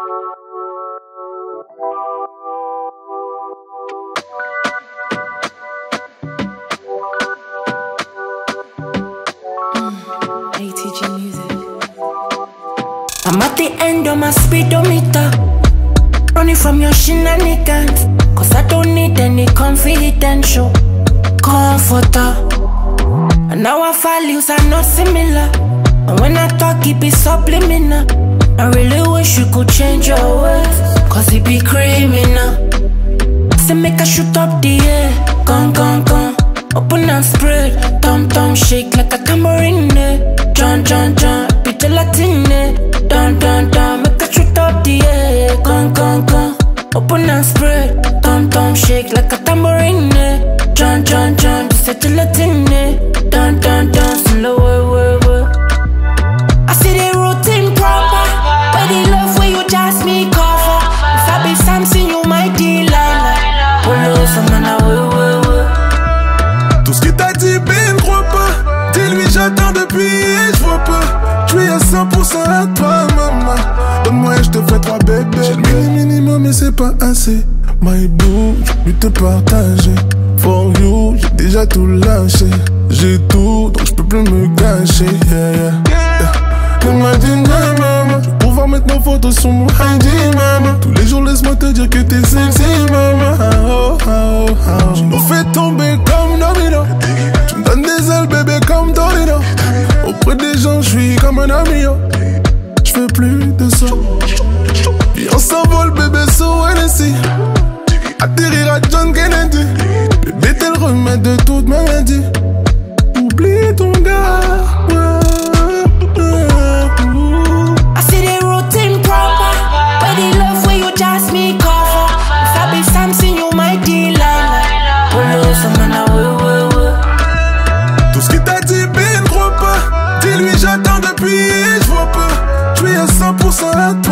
ATG Music. I'm at the end of my speedometer, running from your shenanigans, cause I don't need any confidential comforter. And our values are not similar, and when I talk it be subliminal. I really wish you could change your ways, cause it be criminal. Say make I shoot up the air, gun, gun, gun, open and spread, tom, tom, shake like a tambourine. John, John, John, be gelatine. Down, down, down, make I shoot up the air, gun, gun, gun, open and spread, tom, tom, shake like a tambourine. John, John, John, be gelatine. Down, down, down, slow, way. I see the routine proper, where the love where you just me cover. If I be Samson, you might Delilah. Polo, Samana, Tout ce qu'il t'a dit, ben ne crois pas. Dis-lui j'attends depuis et je vois pas. Je suis à 100% à toi, maman. Donne-moi et je te fais 3 bébés. J'ai le minimum mais c'est pas assez. My boo, j'ai pu te partager. For you, j'ai déjà tout lâché. J'ai tout, donc je peux plus me gâcher. Imagine, maman, je vais pouvoir mettre nos photos sur mon ID, maman. Tous les jours, laisse-moi te dire que t'es sexy, maman. Tu nous fais tomber comme domino. Tu me donnes des ailes, bébé, comme Torino. Auprès des gens, je suis comme un ami. Je fais plus de ça. Puis on s'envole, bébé, sur NSI. Atterrir à John Kennedy. Bébé, t'es le remède de toute maladie. Oublie ton gars. I see the routine proper, where the love where you just me cover. If I be Samson, you might Delilah. Polo, Samana, Tout ce qu'il t'a dit, ben ne crois pas. Dis-lui j'attends depuis et je vois pas. Je suis à 100% à toi.